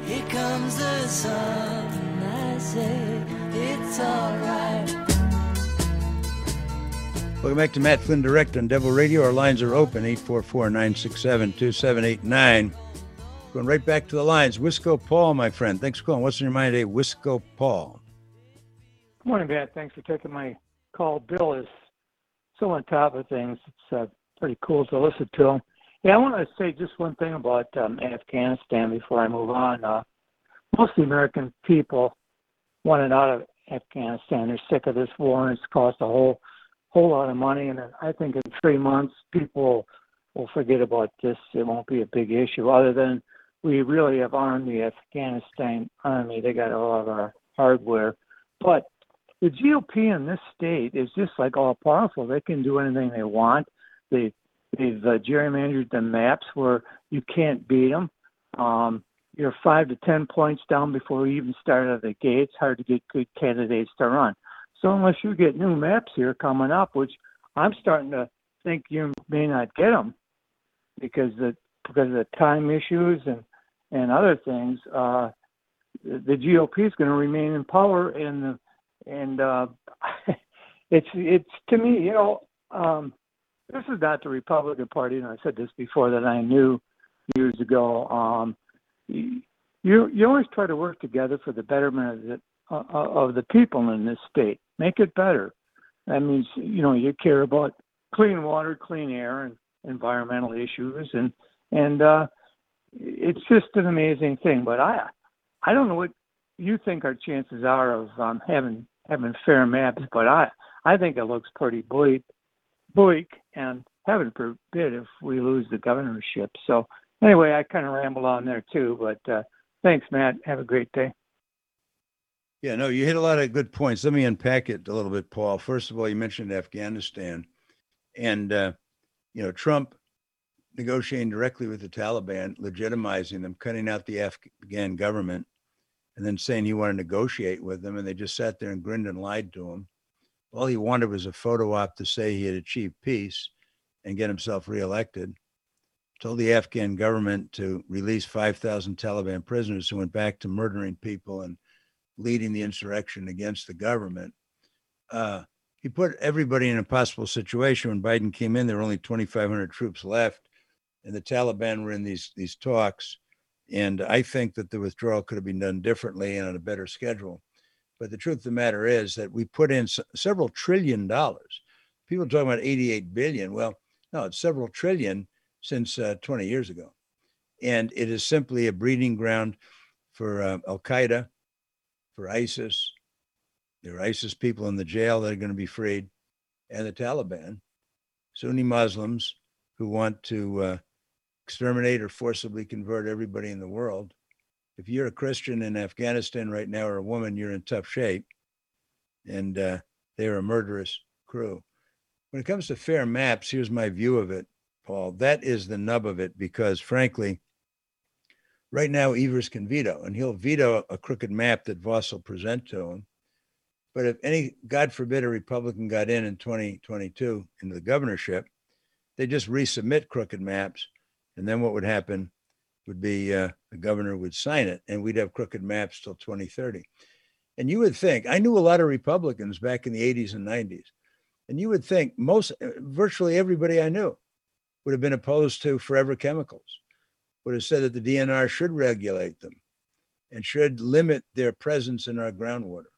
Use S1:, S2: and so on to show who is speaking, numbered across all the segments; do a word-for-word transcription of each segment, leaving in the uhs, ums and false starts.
S1: Here comes the sun, I say it's all right.
S2: Welcome back to Matt Flynn Direct on Devil Radio. Our lines are open, eight four four, nine six seven, two seven eight nine. Going right back to the lines. Wisco Paul, my friend. Thanks for calling. What's in your mind today, Wisco Paul?
S3: Good morning, Matt. Thanks for taking my call. Bill is so on top of things. It's uh, pretty cool to listen to him. Yeah, I want to say just one thing about um, Afghanistan before I move on. Uh, most of the American people wanted out of Afghanistan. They're sick of this war, and it's cost a whole whole lot of money. And I think in three months, people will forget about this. It won't be a big issue, other than we really have armed the Afghanistan army. They got all of our hardware. But the G O P in this state is just like all powerful. They can do anything they want. They They've uh, gerrymandered the maps where you can't beat them. Um, you're five to ten points down before you even start out of the gate. It's hard to get good candidates to run. So unless you get new maps here coming up, which I'm starting to think you may not get them because the because of the time issues and and other things, uh, the, the G O P is going to remain in power, and the, and uh, it's it's to me, you know. Um, This is not the Republican Party, and I said this before that I knew years ago. Um, you you always try to work together for the betterment of the uh, of the people in this state. Make it better. That means you know you care about clean water, clean air, and environmental issues, and and uh, it's just an amazing thing. But I I don't know what you think our chances are of um, having having fair maps, but I I think it looks pretty bleak. bleak, and heaven forbid if we lose the governorship. So anyway, I kind of rambled on there too, but uh, thanks, Matt. Have a great day.
S2: Yeah, no, you hit a lot of good points. Let me unpack it a little bit, Paul. First of all, you mentioned Afghanistan, and, uh, you know, Trump negotiating directly with the Taliban, legitimizing them, cutting out the Afghan government, and then saying he wanted to negotiate with them, and they just sat there and grinned and lied to him. All he wanted was a photo op to say he had achieved peace and get himself reelected. Told the Afghan government to release five thousand Taliban prisoners who went back to murdering people and leading the insurrection against the government. Uh, he put everybody in an impossible situation. When Biden came in, there were only twenty-five hundred troops left, and the Taliban were in these, these talks. And I think that the withdrawal could have been done differently and on a better schedule. But the truth of the matter is that we put in s- several trillion dollars. People talking about eighty-eight billion. Well, no, it's several trillion since uh, twenty years ago. And it is simply a breeding ground for uh, Al-Qaeda, for ISIS. There are ISIS people in the jail that are going to be freed, and the Taliban, Sunni Muslims who want to uh, exterminate or forcibly convert everybody in the world. If you're a Christian in Afghanistan right now or a woman, you're in tough shape. And uh, they're a murderous crew. When it comes to fair maps, here's my view of it, Paul. That is the nub of it, because frankly, right now, Evers can veto, and he'll veto a crooked map that Voss will present to him. But if any, God forbid, a Republican got in in twenty twenty-two into the governorship, they just resubmit crooked maps. And then what would happen would be uh, the governor would sign it, and we'd have crooked maps till twenty thirty. And you would think, I knew a lot of Republicans back in the eighties and nineties, and you would think most, virtually everybody I knew would have been opposed to forever chemicals, would have said that the D N R should regulate them and should limit their presence in our groundwater.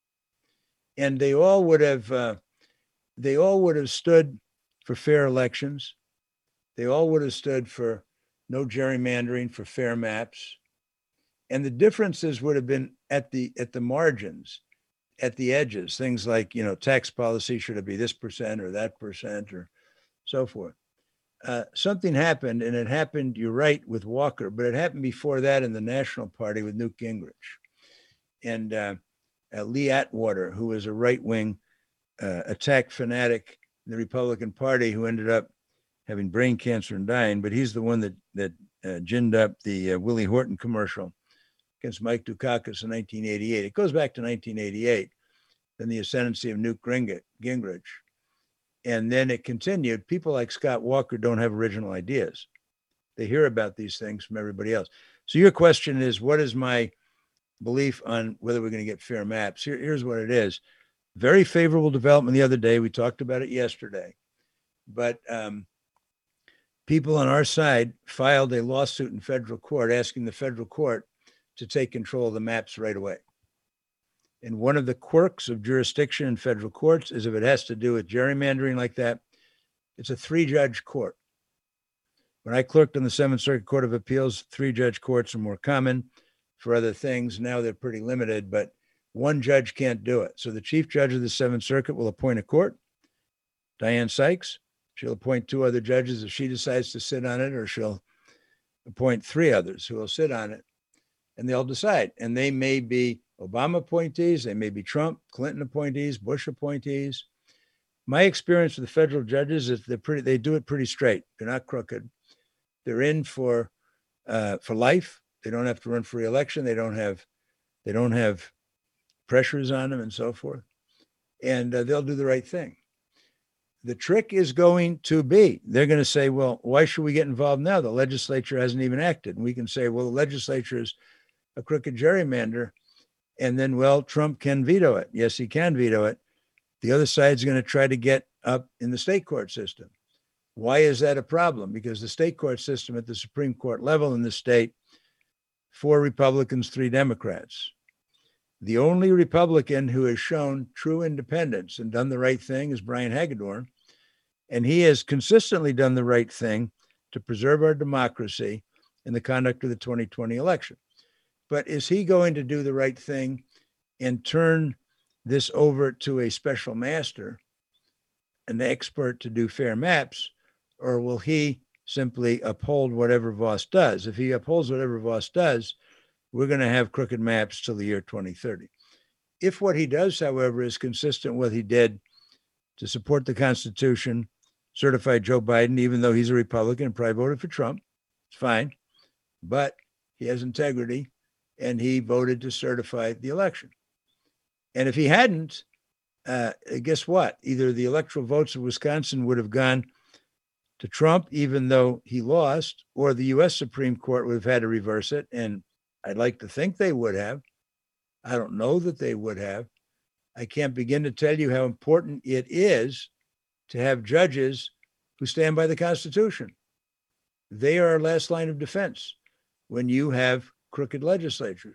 S2: And they all would have, uh, they all would have stood for fair elections. They all would have stood for no gerrymandering, for fair maps. And the differences would have been at the at the margins, at the edges, things like, you know, tax policy, should it be this percent or that percent or so forth. Uh, something happened, and it happened, you're right, with Walker, but it happened before that in the National Party with Newt Gingrich. And uh, uh, Lee Atwater, who was a right-wing uh, attack fanatic in the Republican Party, who ended up having brain cancer and dying, but he's the one that that uh, ginned up the uh, Willie Horton commercial against Mike Dukakis in nineteen eighty-eight. It goes back to nineteen eighty-eight, then the ascendancy of Newt Gingrich. And then it continued. People like Scott Walker don't have original ideas. They hear about these things from everybody else. So your question is, what is my belief on whether we're going to get fair maps? Here, here's what it is. Very favorable development the other day. We talked about it yesterday. But um, people on our side filed a lawsuit in federal court asking the federal court to take control of the maps right away. And one of the quirks of jurisdiction in federal courts is if it has to do with gerrymandering like that, it's a three-judge court. When I clerked on the Seventh Circuit Court of Appeals, three-judge courts are more common for other things. Now they're pretty limited, but one judge can't do it. So the chief judge of the Seventh Circuit will appoint a court, Diane Sykes. She'll appoint two other judges if she decides to sit on it, or she'll appoint three others who will sit on it, and they'll decide. And they may be Obama appointees, they may be Trump, Clinton appointees, Bush appointees. My experience with the federal judges is they're pretty, they do it pretty straight. They're not crooked. They're in for uh, for life. They don't have to run for re-election. They don't have they don't have pressures on them and so forth. And uh, they'll do the right thing. The trick is going to be, they're going to say, well, why should we get involved now? The legislature hasn't even acted. And we can say, well, the legislature is a crooked gerrymander. And then, well, Trump can veto it. Yes, he can veto it. The other side's going to try to get up in the state court system. Why is that a problem? Because the state court system at the Supreme Court level in the state, four Republicans, three Democrats. The only Republican who has shown true independence and done the right thing is Brian Hagedorn. And he has consistently done the right thing to preserve our democracy in the conduct of the twenty twenty election. But is he going to do the right thing and turn this over to a special master, an expert to do fair maps, or will he simply uphold whatever Vos does? If he upholds whatever Vos does, we're going to have crooked maps till the year twenty thirty. If what he does, however, is consistent with what he did to support the Constitution, certify Joe Biden, even though he's a Republican and probably voted for Trump, it's fine. But he has integrity, and he voted to certify the election. And if he hadn't, uh, guess what? Either the electoral votes of Wisconsin would have gone to Trump, even though he lost, or the U S Supreme Court would have had to reverse it. And I'd like to think they would have. I don't know that they would have. I can't begin to tell you how important it is to have judges who stand by the Constitution. They are our last line of defense when you have crooked legislatures.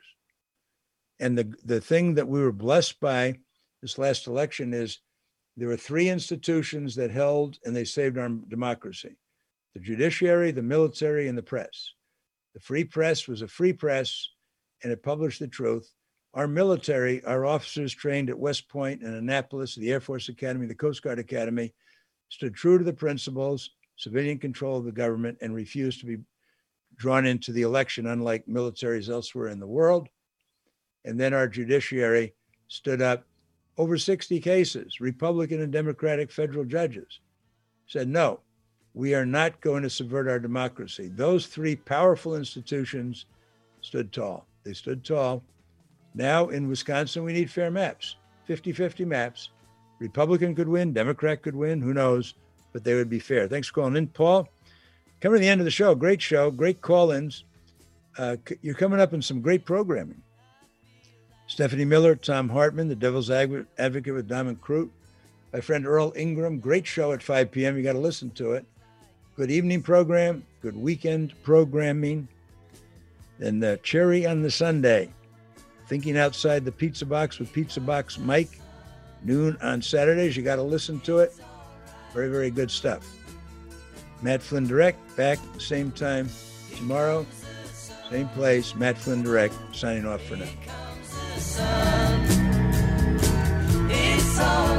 S2: And the, the thing that we were blessed by this last election is there were three institutions that held and they saved our democracy: the judiciary, the military, and the press. The free press was a free press, and it published the truth. Our military, our officers trained at West Point and Annapolis, the Air Force Academy, the Coast Guard Academy, stood true to the principles, civilian control of the government, and refused to be drawn into the election, unlike militaries elsewhere in the world. And then our judiciary stood up. Over sixty cases, Republican and Democratic federal judges said, no, we are not going to subvert our democracy. Those three powerful institutions stood tall. They stood tall. Now in Wisconsin, we need fair maps, fifty-fifty maps. Republican could win, Democrat could win, who knows, but they would be fair. Thanks for calling in, Paul. Coming to the end of the show, great show, great call-ins. Uh, you're coming up in some great programming. Stephanie Miller, Tom Hartman, the Devil's Advocate with Diamond Crute. My friend Earl Ingram, great show at five p.m. You got to listen to it. Good evening program, good weekend programming. And the Cherry on the Sunday, Thinking Outside the Pizza Box with Pizza Box Mike, noon on Saturdays. You got to listen to it. Very, very good stuff. Matt Flynn Direct, back same time tomorrow, same place. Matt Flynn Direct, signing off for now.
S1: It's all